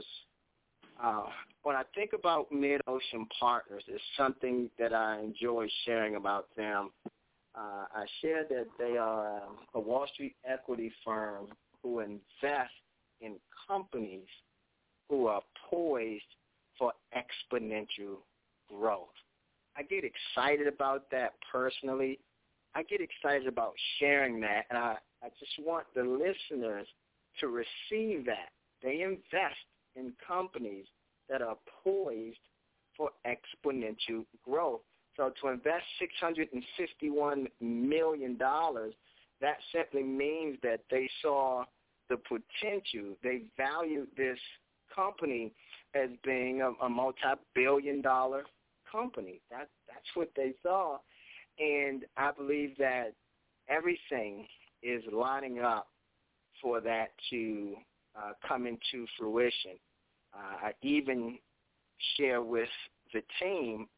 uh, when I think about Mid-Ocean Partners, it's something that I enjoy sharing about them. Uh, I share that they are a Wall Street equity firm who invest in companies who are poised for exponential growth. I get excited about that personally. I get excited about sharing that, and I, I just want the listeners to receive that. They invest in companies that are poised for exponential growth. So to invest six hundred fifty-one million dollars, that simply means that they saw the potential. They valued this company as being a, a multi-billion dollar company. That, that's what they saw. And I believe that everything is lining up for that to uh, come into fruition. Uh, I even share with the team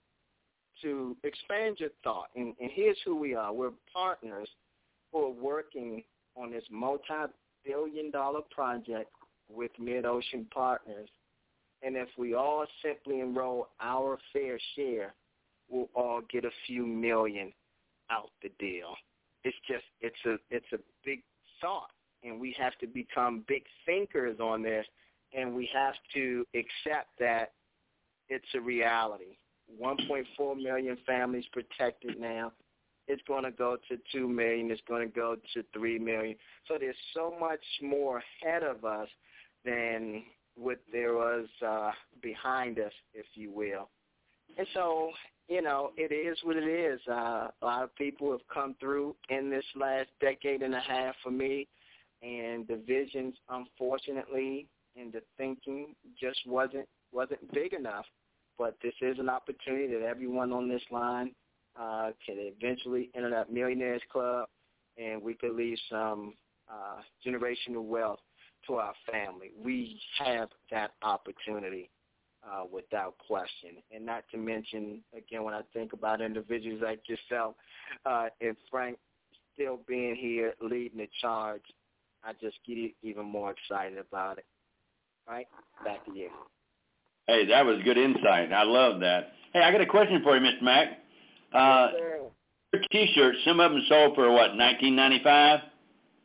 to expand your thought. And, and here's who we are. We're partners who are working on this multi-billion dollar project with Mid-Ocean Partners. And if we all simply enroll our fair share, we'll all get a few million out the deal. It's just, it's a, it's a big thought, and we have to become big thinkers on this, and we have to accept that it's a reality. one point four million families protected now. It's going to go to two million. It's going to go to three million. So there's so much more ahead of us than what there was uh, behind us, if you will. And so, you know, it is what it is. Uh, a lot of people have come through in this last decade and a half for me, and the visions, unfortunately, and the thinking just wasn't wasn't big enough but this is an opportunity that everyone on this line uh, can eventually enter that Millionaires Club, and we could leave some uh, generational wealth to our family. We have that opportunity uh, without question. And not to mention, again, when I think about individuals like yourself uh, and Frank still being here leading the charge, I just get even more excited about it. All right? Back to you. Hey, that was good insight. I love that. Hey, I got a question for you, Mister Mack. Uh, yes, sir. Your T-shirts, some of them sold for, what, nineteen ninety-five dollars?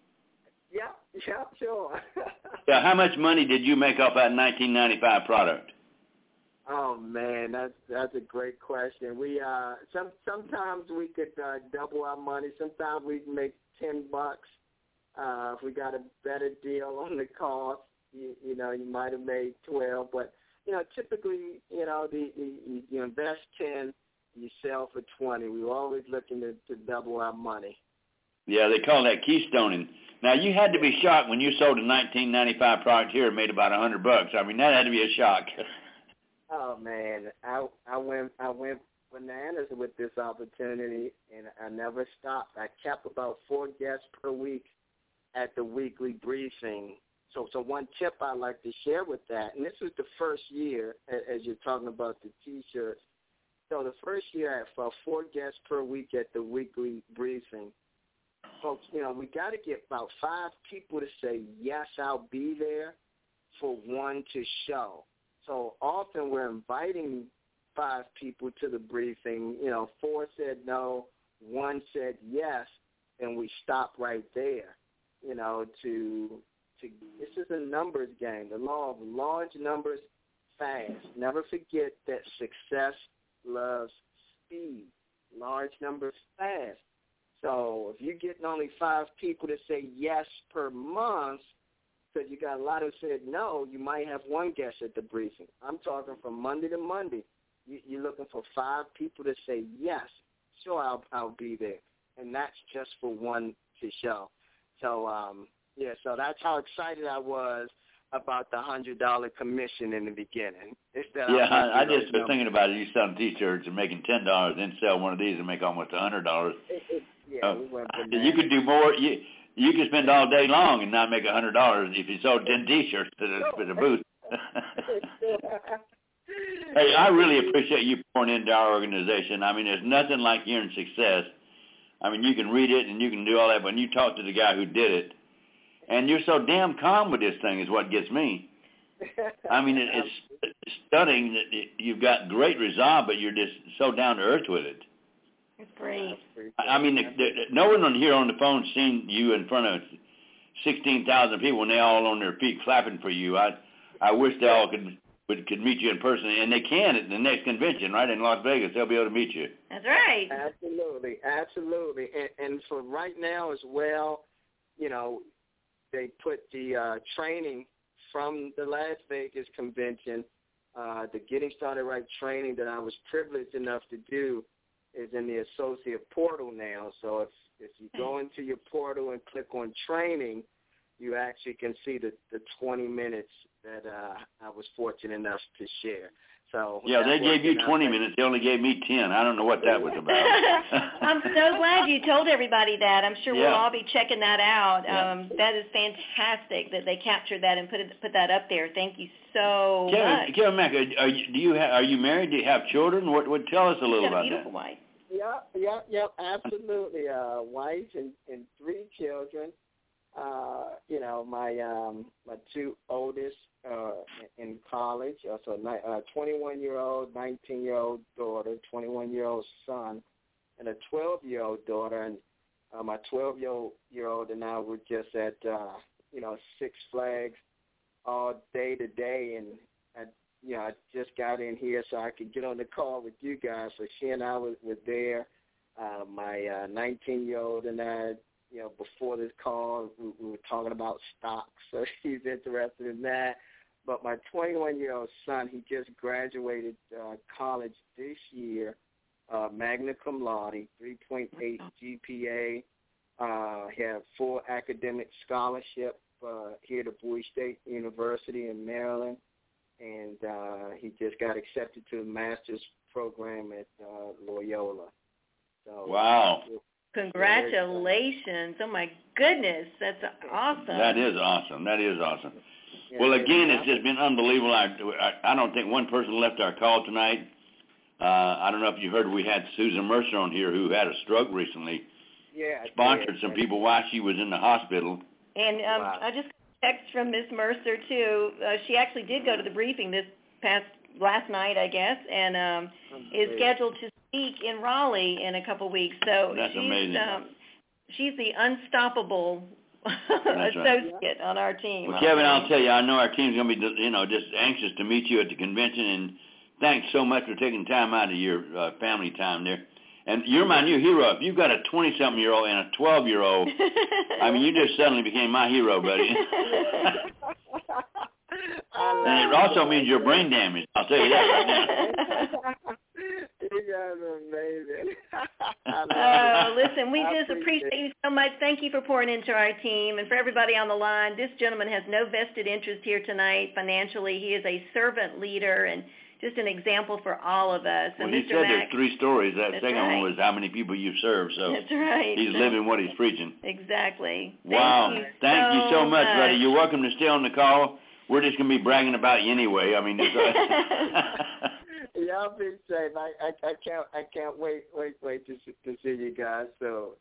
Yeah, yeah, sure. Yeah, how much money did you make off that nineteen ninety-five product? Oh man, that's that's a great question. We uh, some sometimes we could uh, double our money. Sometimes we can make ten bucks. Uh, if we got a better deal on the cost, you, you know, you might have made twelve. But you know, typically, you know, the, the you invest ten, you sell for twenty. We were always looking to, to double our money. Yeah, they call that keystoning. Now, you had to be shocked when you sold a nineteen ninety-five product here and made about a hundred bucks. I mean, that had to be a shock. Oh man, I I went I went bananas with this opportunity, and I never stopped. I kept about four guests per week at the weekly briefing. So, so one tip I'd like to share with that, and this was the first year, as you're talking about the T-shirts. So the first year I had about four guests per week at the weekly briefing. Folks, you know, we got to get about five people to say, yes, I'll be there for one to show. So often we're inviting five people to the briefing. You know, four said no, one said yes, and we stop right there, you know, to to this is a numbers game, the law of large numbers fast. Never forget that success loves speed. Large numbers fast. So if you're getting only five people to say yes per month, because you got a lot who said no, you might have one guest at the briefing. I'm talking from Monday to Monday. You, you're looking for five people to say yes. Sure, I'll, I'll be there. And that's just for one to show. So, um, yeah, so that's how excited I was about the one hundred dollars commission in the beginning. Instead yeah, I, I just was thinking about it. You selling T-shirts and making ten dollars, then sell one of these and make almost one hundred dollars. It, it, yeah, uh, we went you could do more. You, you could spend all day long and not make one hundred dollars if you sold ten T-shirts to the, to the booth. Hey, I really appreciate you pouring into our organization. I mean, there's nothing like hearing success. I mean, you can read it and you can do all that, but when you talk to the guy who did it, and you're so damn calm with this thing is what gets me. I mean, it, it's stunning that it, you've got great resolve, but you're just so down to earth with it. It's great. I mean, the, the, no one on here on the phone seen you in front of sixteen thousand people and they all on their feet clapping for you. I I wish they all could could, could meet you in person, and they can at the next convention, right, in Las Vegas. They'll be able to meet you. That's right. Absolutely, absolutely. And, and for right now as well, you know, they put the uh, training from the Las Vegas convention, uh, the Getting Started Right training that I was privileged enough to do is in the associate portal now. So if, if you go into your portal and click on training, you actually can see the, the twenty minutes that uh, I was fortunate enough to share. So yeah, they gave you twenty minutes. They only gave me ten. I don't know what that was about. I'm so glad you told everybody that. I'm sure yeah. we'll all be checking that out. Yeah. Um, that is fantastic that they captured that and put it, put that up there. Thank you so Kevin, much. Kevin Mack, are, are you, do you ha- are you married? Do you have children? What? What? Tell us a little You've got about a beautiful that. wife. Yeah, yeah, yeah, absolutely. Uh, wife and, and three children. Uh, you know, my um, my two oldest uh, in college, also a twenty-one-year-old, nineteen-year-old daughter, twenty-one-year-old son, and a twelve-year-old daughter. And uh, my twelve-year-old and I were just at, uh, you know, Six Flags all day today, and I, you know, I just got in here so I could get on the call with you guys. So she and I were, were there. Uh, my uh, nineteen-year-old and I, you know, before this call, we, we were talking about stocks, so he's interested in that. But my twenty-one-year-old son, he just graduated uh, college this year, uh, magna cum laude, three point eight G P A. Uh, he had full academic scholarship uh, here at Bowie State University in Maryland. and uh, he just got accepted to the master's program at uh, Loyola. So, wow. Congratulations. Oh, my goodness. That's awesome. That is awesome. That is awesome. Yeah, well, again, yeah. it's just been unbelievable. I, I, I don't think one person left our call tonight. Uh, I don't know if you heard we had Susan Mercer on here who had a stroke recently. Yeah. Sponsored yeah, some yeah. people while she was in the hospital. And um, Wow. I just got a text from Miss Mercer, too. Uh, she actually did go to the briefing this past last night, I guess, and um, is scheduled to speak in Raleigh in a couple weeks. So That's she's, amazing. Um, she's the unstoppable That's associate right. on our team. Well, Kevin, I'll tell you, I know our team's going to be, you know, just anxious to meet you at the convention, and thanks so much for taking time out of your uh, family time there. And you're my new hero. If you've got a twenty-something-year-old and a twelve-year-old, I mean, you just suddenly became my hero, buddy. And it also means you're brain damaged. I'll tell you that right now. You guys are amazing. Oh, listen, we I just appreciate you so much. Thank you for pouring into our team. And for everybody on the line, this gentleman has no vested interest here tonight financially. He is a servant leader and just an example for all of us. Well, and he Mister said Mack, there's three stories. That That's second right. one was how many people you serve. So That's right. he's living what he's preaching. Exactly. Wow. Thank you Thank so you so much, much. buddy. You're welcome to stay on the call. We're just going to be bragging about you anyway. I mean, it's, y'all be safe. I, I I can't I can't wait wait wait to to see you guys. So.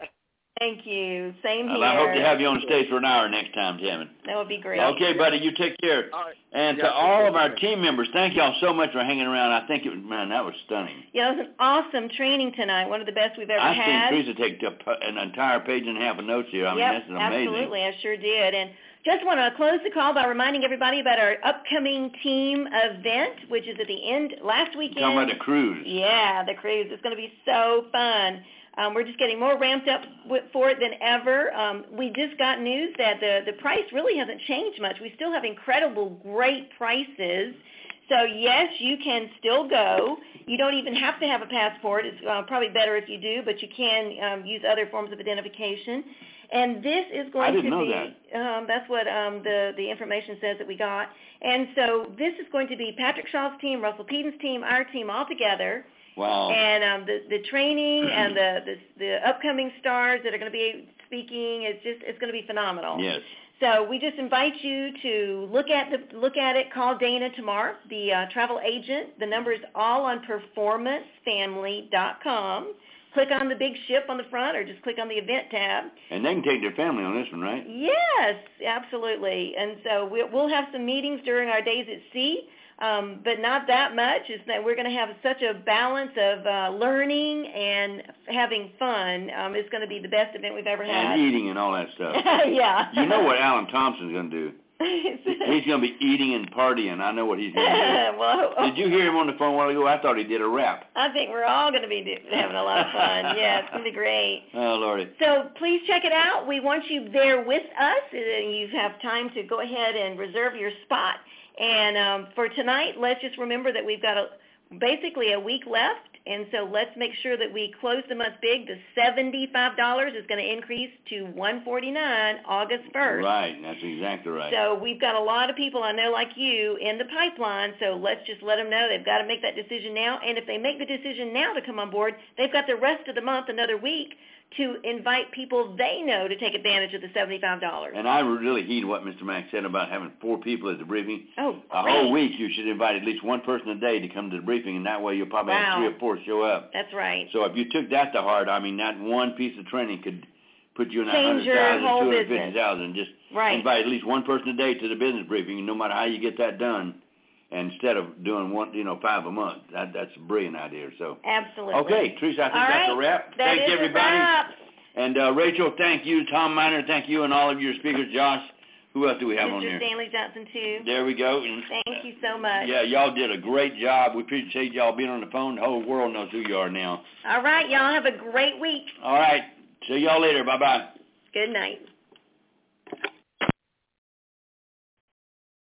Thank you. Same here. well, I hope to have you on stage for an hour next time, Tammin. That would be great. Okay, buddy, you take care. All right. And Yeah, to all of our care. team members, thank y'all so much for hanging around. I think it was, man, that was stunning. Yeah, it was an awesome training tonight. One of the best we've ever I've had. seen Teresa take the, an entire page and a half of notes here. I mean, yep, that's amazing. absolutely. I sure did. And just want to close the call by reminding everybody about our upcoming team event, which is at the end last weekend. Talking about the cruise. Yeah, the cruise. It's going to be so fun. Um, we're just getting more ramped up with, for it than ever. Um, we just got news that the, the price really hasn't changed much. We still have incredible, great prices. So, yes, you can still go. You don't even have to have a passport. It's uh, probably better if you do, but you can um, use other forms of identification. And this is going I didn't to know be, that. Um, that's what um, the, the information says that we got. And so this is going to be Patrick Shaw's team, Russell Peden's team, our team all together. Wow. And um, the, the training and the, the, the upcoming stars that are going to be speaking, it's just it's going to be phenomenal. Yes. So we just invite you to look at the look at it. Call Dana Tamar, the uh, travel agent. The number is all on performance family dot com. Click on the big ship on the front, or just click on the event tab. And they can take their family on this one, right? Yes, absolutely. And so we'll, we'll have some meetings during our days at sea. Um, but not that much. Is that we're going to have such a balance of uh, learning and having fun. Um, it's going to be the best event we've ever had. And eating and all that stuff. Yeah. You know what Alan Thompson's going to do? He's going to be eating and partying. I know what he's going to do. Well, did you hear him on the phone a while ago? I thought he did a rap. I think we're all going to be do- having a lot of fun. Yeah, it's going to be great. Oh, Lordy. So please check it out. We want you there with us. And you have time to go ahead and reserve your spot. And um, for tonight, let's just remember that we've got a, basically a week left, and so let's make sure that we close the month big. The seventy-five dollars is going to increase to one hundred forty-nine dollars August first. Right, that's exactly right. So we've got a lot of people I know like you in the pipeline, so let's just let them know they've got to make that decision now. And if they make the decision now to come on board, they've got the rest of the month, another week, to invite people they know to take advantage of the seventy-five dollars. And I really heed what Mister Mack said about having four people at the briefing. Oh, a great. whole week you should invite at least one person a day to come to the briefing, and that way you'll probably Wow. have three or four show up. That's right. So if you took that to heart, I mean, that one piece of training could put you in that Change one hundred your thousand, whole two hundred fifty business. thousand. Just Right. invite at least one person a day to the business briefing, no matter how you get that done. Instead of doing one, you know, five a month. That, that's a brilliant idea. So Absolutely. okay, Teresa, I think All that's right. a wrap. That Thanks is everybody. A wrap. And uh, Rachel, thank you. Tom Miner, thank you, and all of your speakers. Josh, who else do we have on Mister there? Stanley Johnson, too. There we go. And, Thank you so much. yeah, y'all did a great job. We appreciate y'all being on the phone. The whole world knows who you are now. All right, y'all have a great week. All right. See y'all later. Bye-bye. Good night.